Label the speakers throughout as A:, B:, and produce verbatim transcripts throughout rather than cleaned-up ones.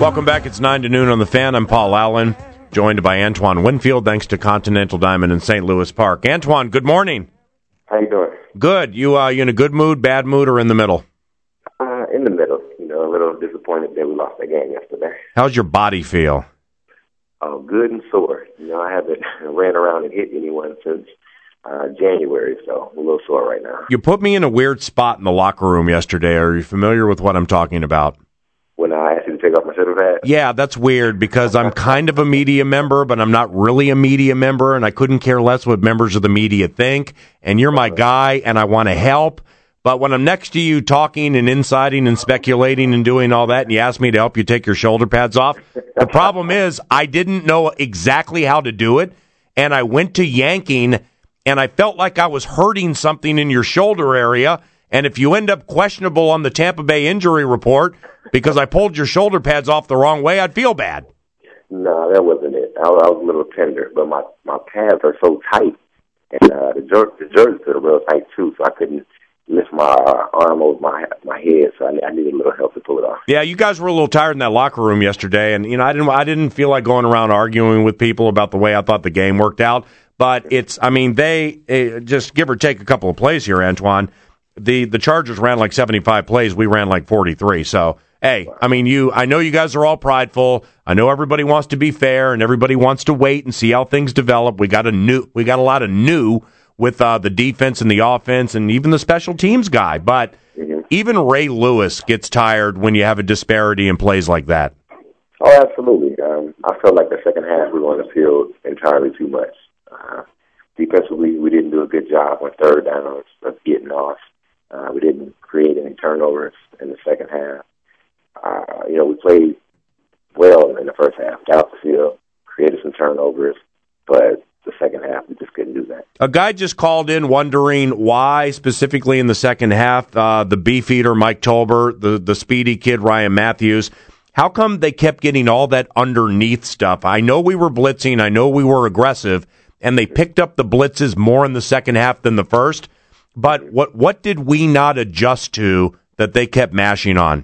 A: Welcome back. It's nine to noon on The Fan. I'm Paul Allen, joined by Antoine Winfield, thanks to Continental Diamond in Saint Louis Park. Antoine, good morning.
B: How you doing?
A: Good. You uh, you in a good mood, bad mood, or in the middle?
B: Uh, in the middle. You know, a little disappointed that we lost that game yesterday.
A: How's your body feel?
B: Oh, good and sore. You know, I haven't ran around and hit anyone since uh, January, so I'm a little sore right now.
A: You put me in a weird spot in the locker room yesterday. Are you familiar with what I'm talking about?
B: When I asked you to take off my shoulder pad?
A: Yeah, that's weird because I'm kind of a media member, but I'm not really a media member, and I couldn't care less what members of the media think. And you're my guy, and I want to help. But when I'm next to you talking and inciting and speculating and doing all that, and you ask me to help you take your shoulder pads off, the problem is I didn't know exactly how to do it, and I went to yanking, and I felt like I was hurting something in your shoulder area. And if you end up questionable on the Tampa Bay injury report because I pulled your shoulder pads off the wrong way, I'd feel bad.
B: No, that wasn't it. I, I was a little tender, but my, my pads are so tight, and uh, the, jer- the jerseys are real tight, too, so I couldn't lift my uh, arm over my my head, so I, I needed a little help to pull it off.
A: Yeah, you guys were a little tired in that locker room yesterday, and you know I didn't I didn't feel like going around arguing with people about the way I thought the game worked out. But it's, I mean, they uh, just give or take a couple of plays here, Antoine. The the Chargers ran like seventy-five plays, we ran like forty-three. So, hey, I mean, you I know you guys are all prideful. I know everybody wants to be fair, and everybody wants to wait and see how things develop. We got a new, we got a lot of new with uh, the defense and the offense, and even the special teams guy. But mm-hmm. even Ray Lewis gets tired when you have a disparity in plays like that.
B: Oh, absolutely. Um, I felt like the second half we were on the field entirely too much. Uh, defensively, we didn't do a good job on third downs of getting off. Uh, we didn't create any turnovers in the second half. Uh, you know, we played well in the first half, got off the field, created some turnovers, but the second half, we just couldn't do that.
A: A guy just called in wondering why, specifically in the second half, uh, the beefeater Mike Tolbert, the, the speedy kid Ryan Matthews, how come they kept getting all that underneath stuff? I know we were blitzing, I know we were aggressive, and they picked up the blitzes more in the second half than the first. But what what did we not adjust to that they kept mashing on?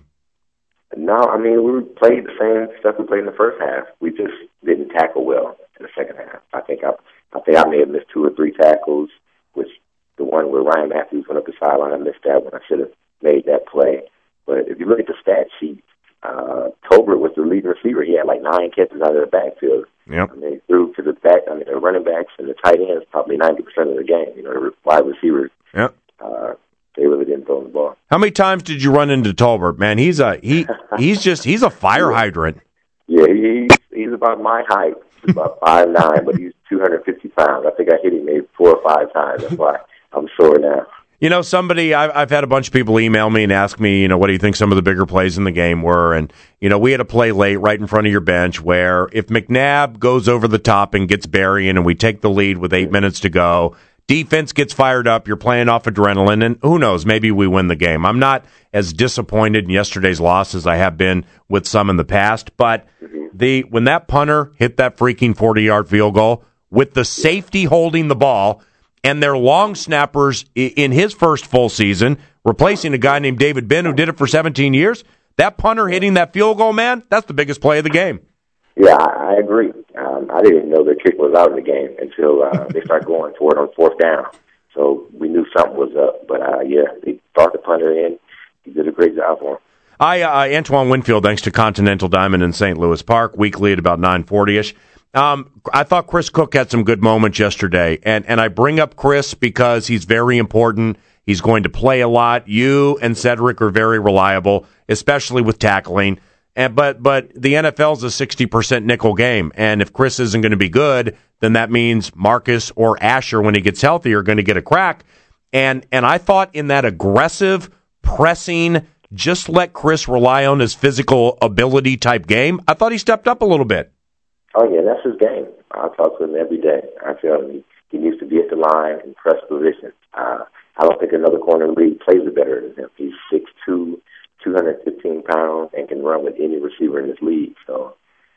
B: No, I mean, we played the same stuff we played in the first half. We just didn't tackle well in the second half. I think I, I think I may have missed two or three tackles, which the one where Ryan Matthews went up the sideline, I missed that one. I should have made that play. But if you look at the stat sheet, uh, Tolbert was the leading receiver. He had like nine catches out of the backfield.
A: Yep.
B: I mean, he threw to the back. I mean, the running backs and the tight ends probably ninety percent of the game. You know, the wide receivers.
A: Yep.
B: Uh, they really didn't throw the ball.
A: How many times did you run into Tolbert? Man, he's a he. He's just he's a fire hydrant.
B: Yeah, he's he's about my height. He's about five nine, but he's two hundred fifty pounds. I think I hit him maybe four or five times. That's why I'm sore now.
A: You know, somebody, I've, I've had a bunch of people email me and ask me, you know, what do you think some of the bigger plays in the game were? And, you know, we had a play late right in front of your bench where if McNabb goes over the top and gets burying and we take the lead with eight minutes to go, defense gets fired up, you're playing off adrenaline, and who knows, maybe we win the game. I'm not as disappointed in yesterday's loss as I have been with some in the past, but the when that punter hit that freaking forty-yard field goal with the safety holding the ball, and their long snappers in his first full season, replacing a guy named David Benn who did it for seventeen years, that punter hitting that field goal, man, that's the biggest play of the game.
B: Yeah, I, I agree. Um, I didn't even know the kick was out of the game until uh, they started going for it on fourth down. So we knew something was up. But, uh, yeah, they brought the punter in. He did a great job for him.
A: I, uh, Antoine Winfield, thanks to Continental Diamond in Saint Louis Park, weekly at about nine forty-ish. Um, I thought Chris Cook had some good moments yesterday, and, and I bring up Chris because he's very important. He's going to play a lot. You and Cedric are very reliable, especially with tackling. And but but the N F L is a sixty percent nickel game, and if Chris isn't going to be good, then that means Marcus or Asher, when he gets healthy, are going to get a crack. And and I thought in that aggressive, pressing, just let Chris rely on his physical ability type game, I thought he stepped up a little bit.
B: Oh, yeah, that's his game. I talk to him every day. I tell him he, he needs to be at the line and press position. Uh, I don't think another corner in the league plays it better than him. He's six two, two hundred fifteen pounds, and can run with any receiver in this league. So,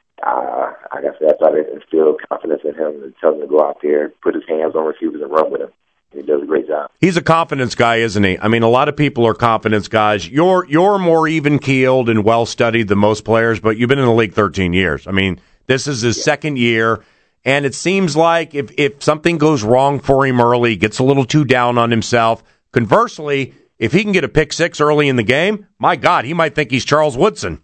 B: uh, like I said, I try to instill confidence in him and tell him to go out there, put his hands on receivers and run with him. He does a great job.
A: He's a confidence guy, isn't he? I mean, a lot of people are confidence guys. You're you're more even-keeled and well-studied than most players, but you've been in the league thirteen years. I mean, this is his yeah. second year, and it seems like if, if something goes wrong for him early, gets a little too down on himself. Conversely, if he can get a pick six early in the game, my God, he might think he's Charles Woodson.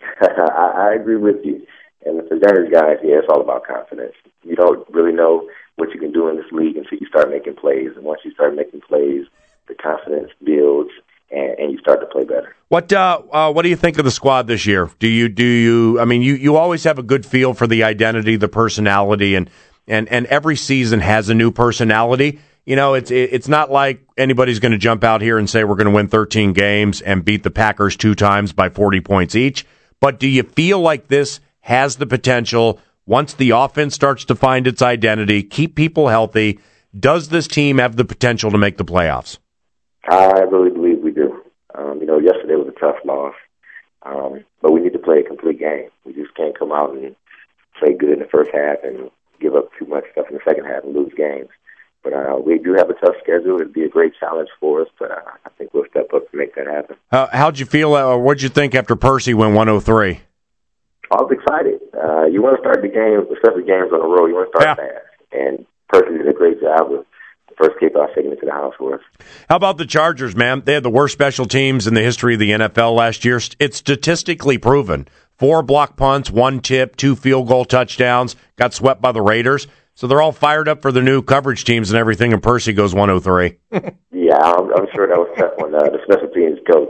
B: I, I agree with you. And for younger guys, yeah, it's all about confidence. You don't really know what you can do in this league until you start making plays. And once you start making plays, the confidence builds, and, and you start to play better.
A: What uh, uh, what do you think of the squad this year? Do you do you? I mean, you, you always have a good feel for the identity, the personality, and and, and every season has a new personality. You know, it's it's not like anybody's going to jump out here and say we're going to win thirteen games and beat the Packers two times by forty points each. But do you feel like this has the potential, once the offense starts to find its identity, keep people healthy, does this team have the potential to make the playoffs?
B: I really believe we do. Um, you know, yesterday was a tough loss, um, but we need to play a complete game. We just can't come out and play good in the first half and give up too much stuff in the second half and lose games. But uh, we do have a tough schedule. It'd be a great challenge for us, but uh, I think we'll step up to make that happen.
A: Uh, how'd you feel, or uh, what'd you think after Percy went one oh three?
B: I was excited. Uh, you want to start the game, especially games on the road, you want to start yeah. fast. And Percy did a great job with the first kickoff taking it to the house for us.
A: How about the Chargers, man? They had the worst special teams in the history of the N F L last year. It's statistically proven. Four block punts, one tip, two field goal touchdowns, got swept by the Raiders. So they're all fired up for the new coverage teams and everything, and Percy goes one oh three.
B: Yeah, I'm, I'm sure that was tough on uh, the special teams coach.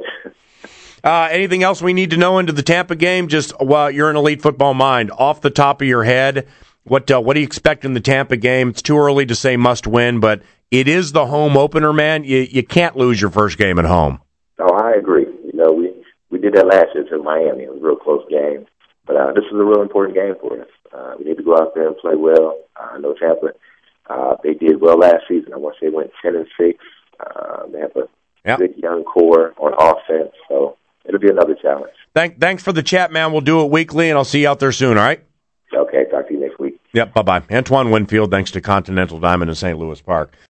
A: Uh, anything else we need to know into the Tampa game? Just well, you're an elite football mind. Off the top of your head, what uh, what do you expect in the Tampa game? It's too early to say must win, but it is the home opener, man. You you can't lose your first game at home.
B: Oh, I agree. You know, we, we did that last year to Miami. It was a real close game. But uh, this is a real important game for us. Uh, we need to go out there and play well. Uh, I know Tampa, uh, they did well last season. I want to say they went ten and six. Uh, they have a yep. good young core on offense, so it'll be another challenge.
A: Thank, thanks for the chat, man. We'll do it weekly, and I'll see you out there soon, all right?
B: Okay, talk to you next week.
A: Yep, bye-bye. Antoine Winfield, thanks to Continental Diamond in Saint Louis Park.